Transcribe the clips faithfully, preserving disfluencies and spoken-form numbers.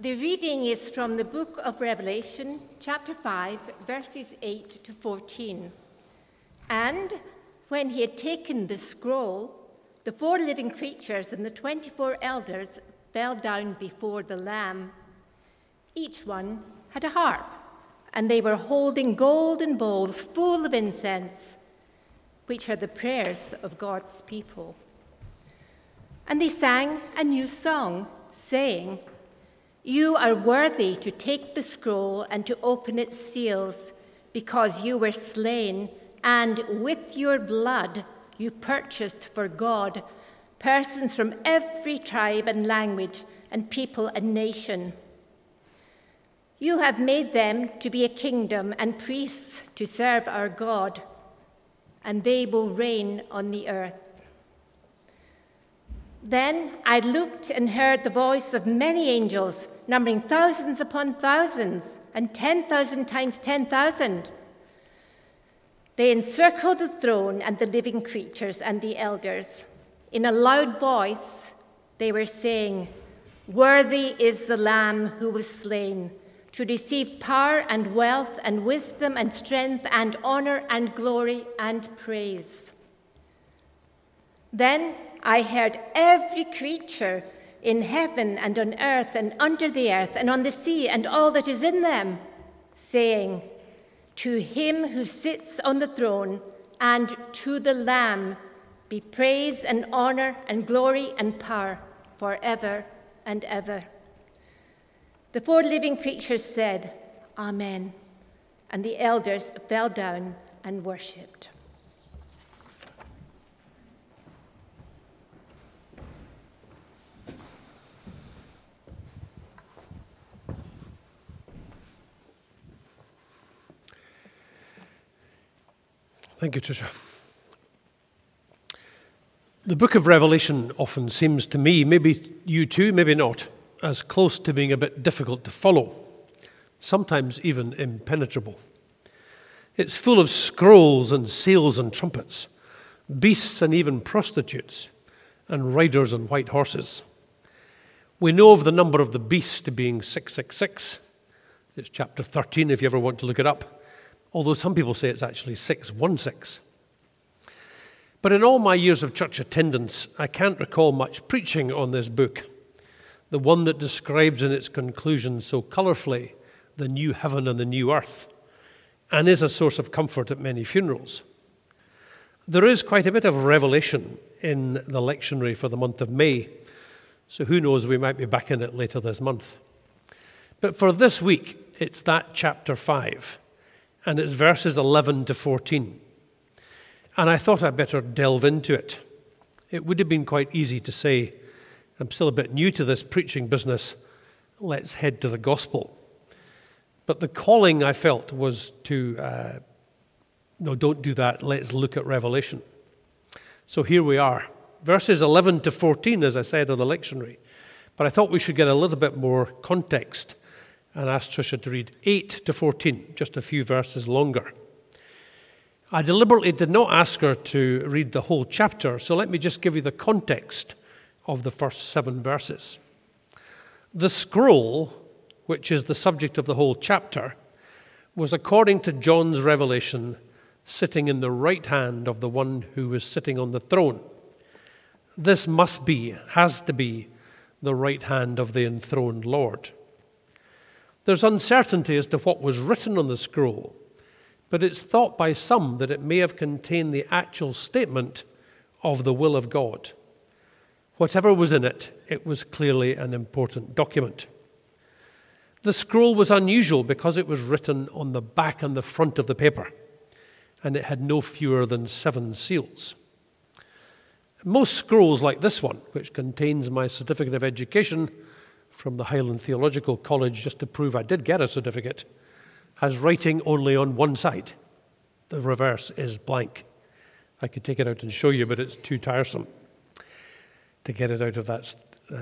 The reading is from the book of Revelation, chapter five, verses eight to fourteen. And when he had taken the scroll, the four living creatures and the twenty-four elders fell down before the Lamb. Each one had a harp, and they were holding golden bowls full of incense, which are the prayers of God's people. And they sang a new song, saying, "You are worthy to take the scroll and to open its seals, because you were slain, and with your blood you purchased for God persons from every tribe and language and people and nation. You have made them to be a kingdom and priests to serve our God, and they will reign on the earth." Then I looked and heard the voice of many angels, numbering thousands upon thousands, and ten thousand times ten thousand. They encircled the throne and the living creatures and the elders. In a loud voice, they were saying, "Worthy is the Lamb who was slain, to receive power and wealth and wisdom and strength and honor and glory and praise." Then I heard every creature in heaven and on earth and under the earth and on the sea and all that is in them, saying, "To him who sits on the throne and to the Lamb be praise and honor and glory and power forever and ever." The four living creatures said, "Amen," and the elders fell down and worshipped. Thank you, Tricia. The book of Revelation often seems to me, maybe you too, maybe not, as close to being a bit difficult to follow, sometimes even impenetrable. It's full of scrolls and seals and trumpets, beasts and even prostitutes, and riders on white horses. We know of the number of the beast to being six six six. It's chapter thirteen if you ever want to look it up. Although some people say it's actually six one six. But in all my years of church attendance, I can't recall much preaching on this book, the one that describes in its conclusion so colourfully the new heaven and the new earth, and is a source of comfort at many funerals. There is quite a bit of revelation in the lectionary for the month of May, so who knows, we might be back in it later this month. But for this week, it's that chapter five. And it's verses eleven to fourteen. And I thought I'd better delve into it. It would have been quite easy to say, I'm still a bit new to this preaching business, let's head to the gospel. But the calling I felt was to, uh, no, don't do that, let's look at Revelation. So here we are. Verses eleven to fourteen, as I said, are the lectionary. But I thought we should get a little bit more context and asked Tricia to read eight to fourteen, just a few verses longer. I deliberately did not ask her to read the whole chapter, so let me just give you the context of the first seven verses. The scroll, which is the subject of the whole chapter, was, according to John's revelation, sitting in the right hand of the one who was sitting on the throne. This must be, has to be, the right hand of the enthroned Lord. There's uncertainty as to what was written on the scroll, but it's thought by some that it may have contained the actual statement of the will of God. Whatever was in it, it was clearly an important document. The scroll was unusual because it was written on the back and the front of the paper, and it had no fewer than seven seals. Most scrolls like this one, which contains my certificate of education from the Highland Theological College, just to prove I did get a certificate, has writing only on one side. The reverse is blank. I could take it out and show you, but it's too tiresome to get it out of that uh,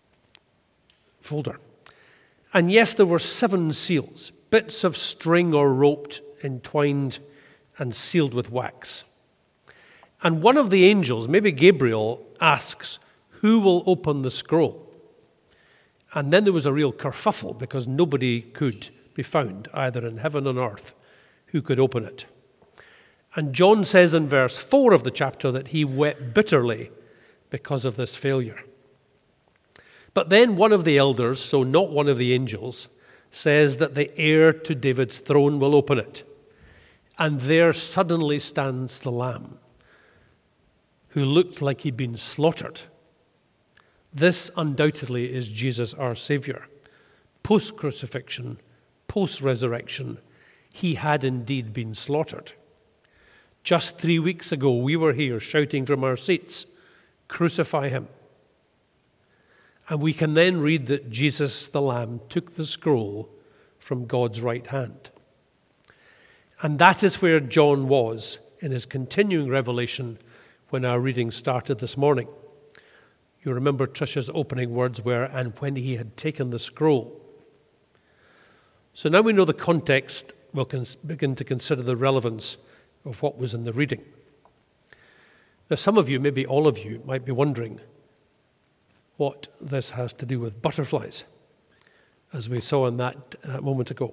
folder. And yes, there were seven seals, bits of string or rope entwined and sealed with wax. And one of the angels, maybe Gabriel, asks, "Who will open the scroll?" And then there was a real kerfuffle because nobody could be found, either in heaven or earth, who could open it. And John says in verse four of the chapter that he wept bitterly because of this failure. But then one of the elders, so not one of the angels, says that the heir to David's throne will open it. And there suddenly stands the Lamb, who looked like he'd been slaughtered. This undoubtedly is Jesus, our Savior. Post-crucifixion, post-resurrection, he had indeed been slaughtered. Just three weeks ago, we were here shouting from our seats, "Crucify him." And we can then read that Jesus, the Lamb, took the scroll from God's right hand. And that is where John was in his continuing revelation when our reading started this morning. You remember Trisha's opening words were, "and when he had taken the scroll." So now we know the context, we'll cons- begin to consider the relevance of what was in the reading. Now some of you, maybe all of you, might be wondering what this has to do with butterflies, as we saw in that uh, moment ago.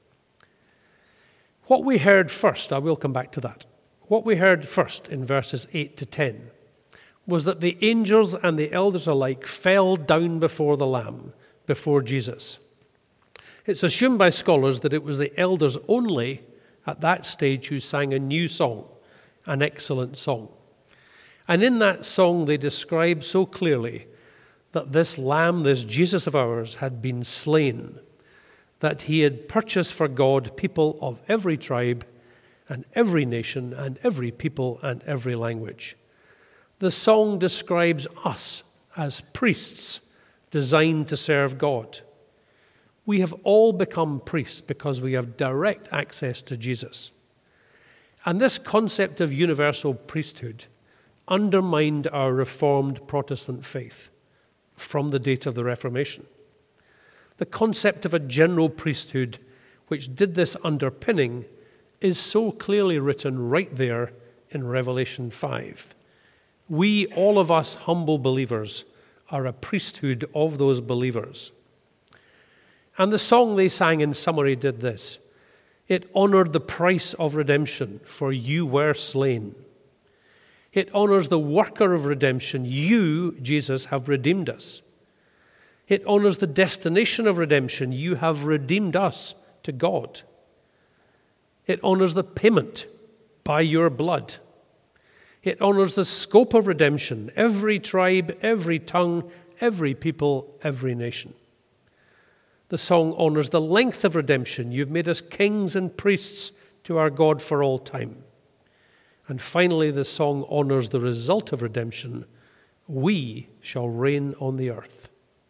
What we heard first, I will come back to that, what we heard first in verses eight to ten was that the angels and the elders alike fell down before the Lamb, before Jesus. It's assumed by scholars that it was the elders only at that stage who sang a new song, an excellent song. And in that song they describe so clearly that this Lamb, this Jesus of ours, had been slain, that he had purchased for God people of every tribe and every nation and every people and every language. The song describes us as priests designed to serve God. We have all become priests because we have direct access to Jesus. And this concept of universal priesthood undermined our Reformed Protestant faith from the date of the Reformation. The concept of a general priesthood, which did this underpinning, is so clearly written right there in Revelation five. We, all of us humble believers, are a priesthood of those believers. And the song they sang in summary did this. It honored the price of redemption, for you were slain. It honors the worker of redemption. You, Jesus, have redeemed us. It honors the destination of redemption. You have redeemed us to God. It honors the payment by your blood. It honors the scope of redemption, every tribe, every tongue, every people, every nation. The song honors the length of redemption. You've made us kings and priests to our God for all time. And finally, the song honors the result of redemption. We shall reign on the earth.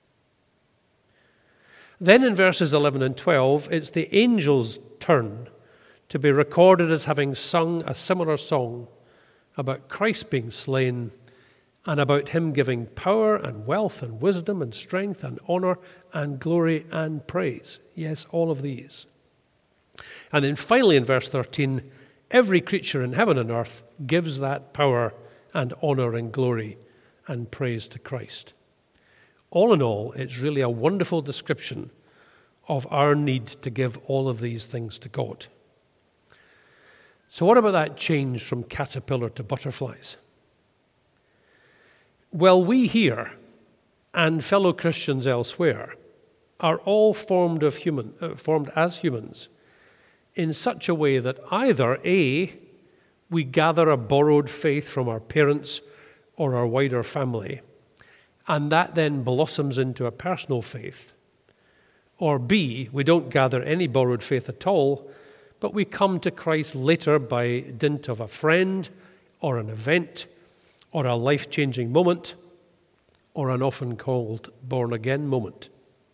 Then in verses eleven and twelve, it's the angels' turn to be recorded as having sung a similar song about Christ being slain and about him giving power and wealth and wisdom and strength and honor and glory and praise. Yes, all of these. And then finally in verse thirteen, every creature in heaven and earth gives that power and honor and glory and praise to Christ. All in all, it's really a wonderful description of our need to give all of these things to God. So what about that change from caterpillar to butterflies? Well, we here and fellow Christians elsewhere are all formed of human, uh, formed as humans in such a way that either A, we gather a borrowed faith from our parents or our wider family, and that then blossoms into a personal faith, or B, we don't gather any borrowed faith at all, but we come to Christ later by dint of a friend or an event or a life-changing moment or an often called born-again moment.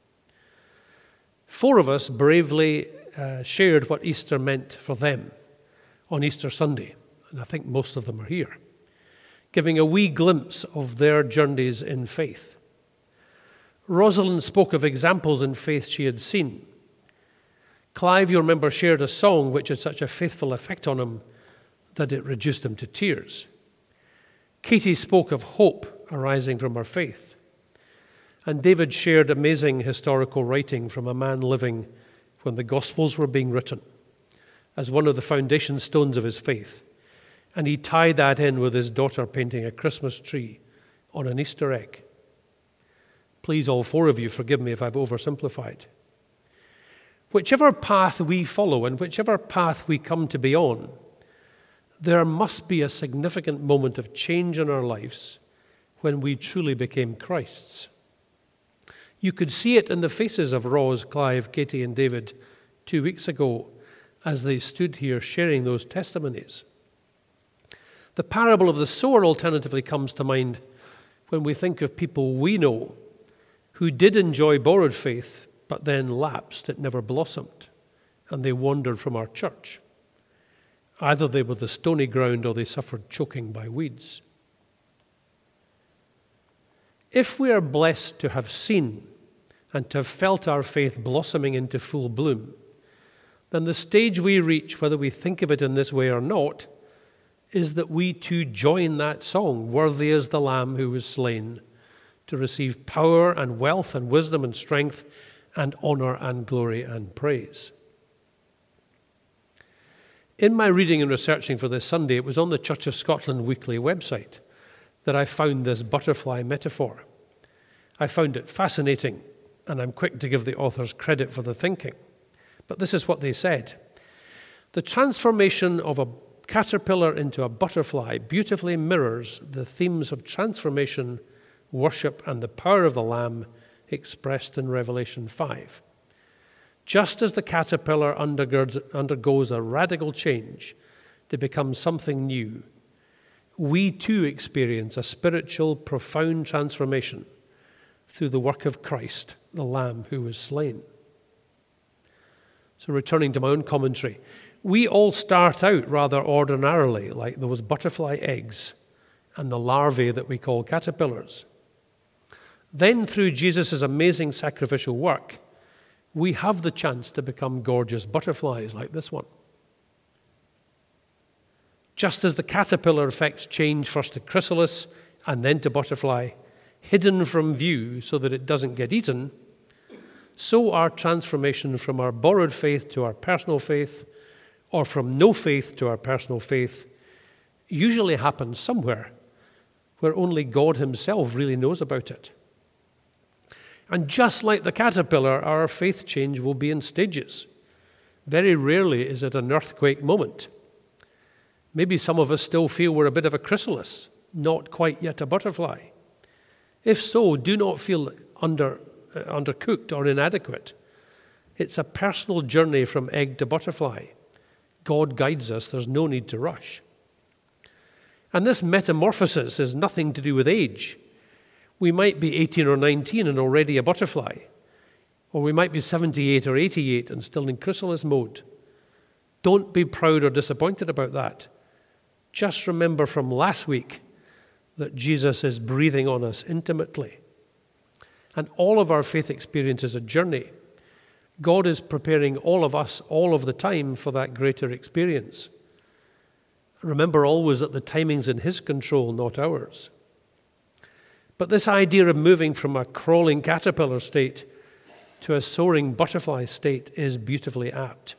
Four of us bravely uh, shared what Easter meant for them on Easter Sunday, and I think most of them are here, giving a wee glimpse of their journeys in faith. Rosalind spoke of examples in faith she had seen. Clive, you remember, shared a song which had such a faithful effect on him that it reduced him to tears. Katie spoke of hope arising from her faith. And David shared amazing historical writing from a man living when the Gospels were being written as one of the foundation stones of his faith. And he tied that in with his daughter painting a Christmas tree on an Easter egg. Please, all four of you, forgive me if I've oversimplified. Whichever path we follow and whichever path we come to be on, there must be a significant moment of change in our lives when we truly became Christ's. You could see it in the faces of Roz, Clive, Katie, and David two weeks ago as they stood here sharing those testimonies. The parable of the sower alternatively comes to mind when we think of people we know who did enjoy borrowed faith, but then lapsed, it never blossomed, and they wandered from our church. Either they were the stony ground or they suffered choking by weeds. If we are blessed to have seen and to have felt our faith blossoming into full bloom, then the stage we reach, whether we think of it in this way or not, is that we too join that song, "Worthy is the Lamb who was slain, to receive power and wealth and wisdom and strength and honor and glory and praise." In my reading and researching for this Sunday, it was on the Church of Scotland Weekly website that I found this butterfly metaphor. I found it fascinating, and I'm quick to give the authors credit for the thinking. But this is what they said. The transformation of a caterpillar into a butterfly beautifully mirrors the themes of transformation, worship, and the power of the Lamb expressed in Revelation five. Just as the caterpillar undergirds, undergoes a radical change to become something new, we too experience a spiritual, profound transformation through the work of Christ, the Lamb who was slain. So returning to my own commentary, we all start out rather ordinarily, like those butterfly eggs and the larvae that we call caterpillars. Then through Jesus' amazing sacrificial work, we have the chance to become gorgeous butterflies like this one. Just as the caterpillar effects change first to chrysalis and then to butterfly, hidden from view so that it doesn't get eaten, so our transformation from our borrowed faith to our personal faith, or from no faith to our personal faith, usually happens somewhere where only God himself really knows about it. And just like the caterpillar, our faith change will be in stages. Very rarely is it an earthquake moment. Maybe some of us still feel we're a bit of a chrysalis, not quite yet a butterfly. If so, do not feel under, uh, undercooked or inadequate. It's a personal journey from egg to butterfly. God guides us. There's no need to rush. And this metamorphosis has nothing to do with age. We might be eighteen or nineteen and already a butterfly. Or we might be seventy-eight or eighty-eight and still in chrysalis mode. Don't be proud or disappointed about that. Just remember from last week that Jesus is breathing on us intimately. And all of our faith experience is a journey. God is preparing all of us all of the time for that greater experience. Remember always that the timing's in his control, not ours. But this idea of moving from a crawling caterpillar state to a soaring butterfly state is beautifully apt.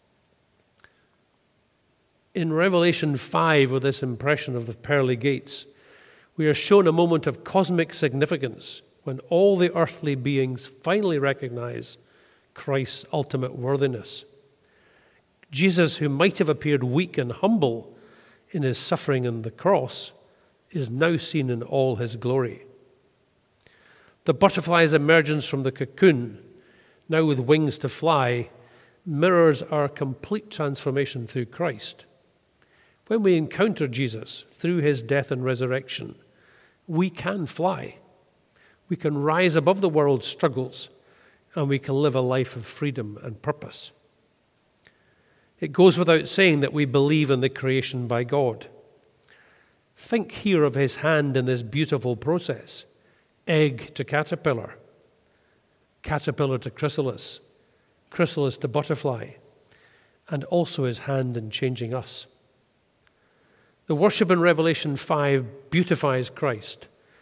In Revelation five, with this impression of the pearly gates, we are shown a moment of cosmic significance when all the earthly beings finally recognize Christ's ultimate worthiness. Jesus, who might have appeared weak and humble in his suffering on the cross, is now seen in all his glory. The butterfly's emergence from the cocoon, now with wings to fly, mirrors our complete transformation through Christ. When we encounter Jesus through his death and resurrection, we can fly. We can rise above the world's struggles, and we can live a life of freedom and purpose. It goes without saying that we believe in the creation by God. Think here of his hand in this beautiful process. Egg to caterpillar, caterpillar to chrysalis, chrysalis to butterfly, and also his hand in changing us. The worship in Revelation five beautifies Christ,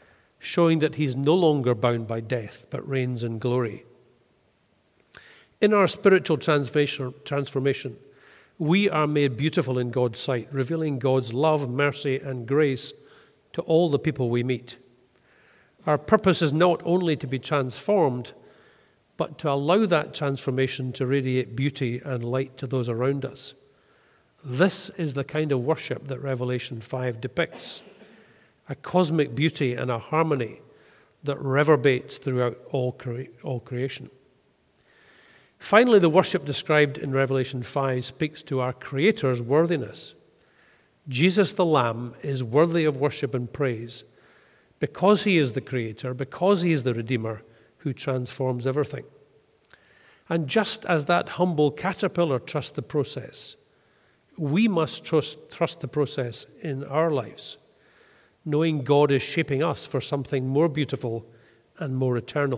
showing that he's no longer bound by death, but reigns in glory. In our spiritual transformation, we are made beautiful in God's sight, revealing God's love, mercy, and grace to all the people we meet. Our purpose is not only to be transformed, but to allow that transformation to radiate beauty and light to those around us. This is the kind of worship that Revelation five depicts, a cosmic beauty and a harmony that reverberates throughout all, cre- all creation. Finally, the worship described in Revelation five speaks to our Creator's worthiness. Jesus the Lamb is worthy of worship and praise because he is the Creator, because he is the Redeemer who transforms everything. And just as that humble caterpillar trusts the process, we must trust, trust the process in our lives, knowing God is shaping us for something more beautiful and more eternal.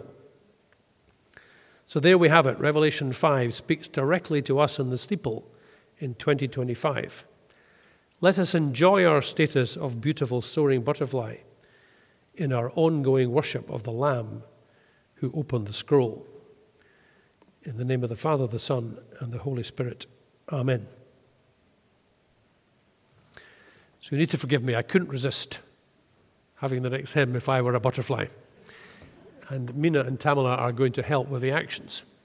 So there we have it. Revelation five speaks directly to us in the steeple in twenty twenty-five. Let us enjoy our status of beautiful soaring butterfly in our ongoing worship of the Lamb who opened the scroll. In the name of the Father, the Son, and the Holy Spirit. Amen. So you need to forgive me. I couldn't resist having the next hymn if I were a butterfly. And Mina and Tamala are going to help with the actions.